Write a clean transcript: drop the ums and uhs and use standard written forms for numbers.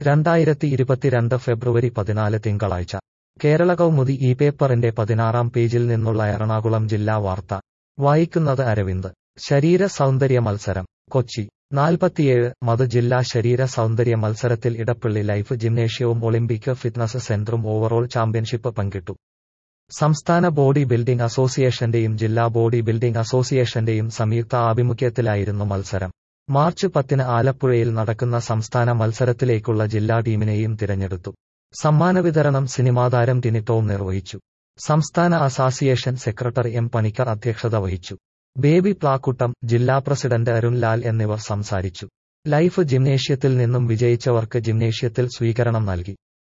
2022 ഫെബ്രുവരി 14 തിങ്കളാഴ്ച കേരള കൗമുദി ഈ പേപ്പറിന്റെ 16-ാം പേജിൽ നിന്നുള്ള എറണാകുളം ജില്ലാ വാർത്ത വായിക്കുന്നത് അരവിന്ദ്. ശരീര സൗന്ദര്യ മത്സരം കൊച്ചി 47 ജില്ലാ ശരീര സൗന്ദര്യ മത്സരത്തിൽ ഇടപ്പള്ളി ലൈഫ് ജിംനേഷ്യവും ഒളിമ്പിക് ഫിറ്റ്നസ് സെന്ററും ഓവറോൾ ചാമ്പ്യൻഷിപ്പ് പങ്കിട്ടു. സംസ്ഥാന ബോഡി ബിൽഡിംഗ് അസോസിയേഷന്റെയും ജില്ലാ ബോഡി ബിൽഡിംഗ് അസോസിയേഷന്റെയും സംയുക്ത ആഭിമുഖ്യത്തിലായിരുന്നു മത്സരം. മാർച്ച് 10 ആലപ്പുഴയിൽ നടക്കുന്ന സംസ്ഥാന മത്സരത്തിലേക്കുള്ള ജില്ലാ ടീമിനെയും തിരഞ്ഞെടുത്തു. സമ്മാന വിതരണം സിനിമാതാരം ടിനി ടോം നിർവഹിച്ചു. സംസ്ഥാന അസോസിയേഷൻ സെക്രട്ടറി എം പണിക്കർ അധ്യക്ഷത വഹിച്ചു. ബേബി പ്ലാക്കുട്ടം, ജില്ലാ പ്രസിഡന്റ് അരുൺ ലാൽ എന്നിവർ സംസാരിച്ചു. ലൈഫ് ജിംനേഷ്യത്തിൽ നിന്നും വിജയിച്ചവർക്ക് ജിംനേഷ്യത്തിൽ സ്വീകരണം നൽകി.